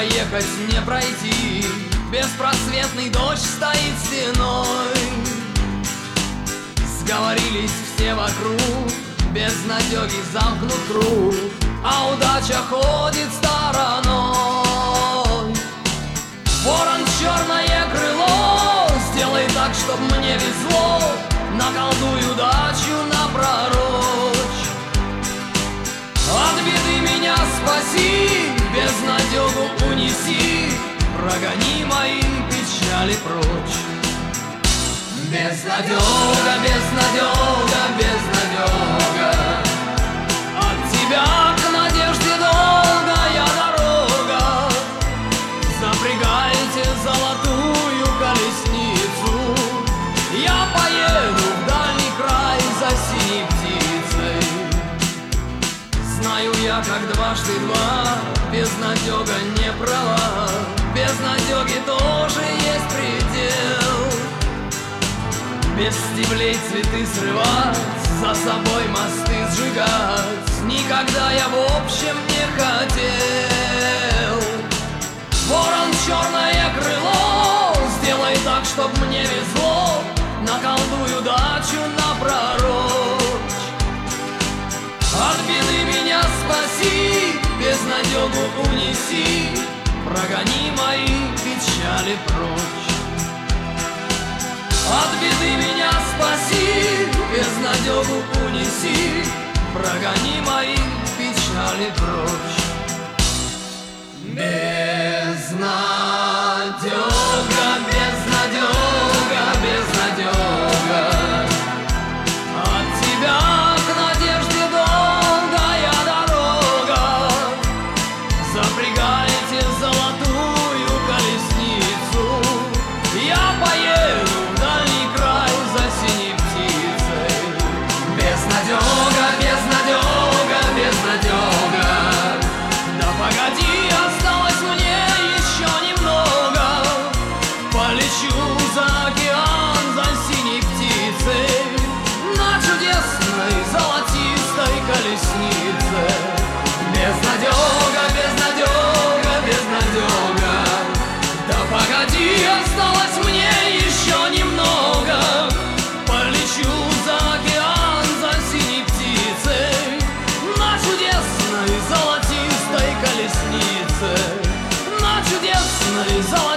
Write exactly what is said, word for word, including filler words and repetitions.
проехать, не пройти. Беспросветный дождь стоит стеной. Сговорились все вокруг, безнадёги замкнут круг, а удача ходит стороной. Ворон, черное крыло, сделай так, чтоб мне везло, наколдуй удачу напророчь. От беды меня спаси, безнадёгу унеси, прогони мои печали прочь. Безнадёга, безнадёга, безнадёга, от тебя к надежде долгая дорога. Запрягайте золотую колесницу, я поеду в дальний край за синей птицей. Знаю я, как дважды два, безнадёга не права, безнадёги тоже есть предел. Без стеблей цветы срывать, за собой мосты сжигать никогда я в общем не хотел. Ворон, черное крыло, сделай так, чтоб мне везло, наколдуй удачу напророчь. От беды меня спаси, безнадёгу унеси, прогони мои печали прочь. От беды меня спаси, безнадёгу унеси, прогони мои печали прочь. Безнадёга, безнадёга, безнадёга, от тебя к надежде долгая дорога. Запрягайте золотую колесницу, я поеду в дальний край за синей птицей. Безнадёга, безнадёга, безнадёга, да погоди, осталось мне еще немного. Полечу за океан за синей птицей на чудесной золотистой колеснице. Безнадёга, безнадёга, безнадёга, да погоди, осталось мне еще немного. Полечу за океан за синей птицей на чудесной золотистой колеснице, на чудесной золотистой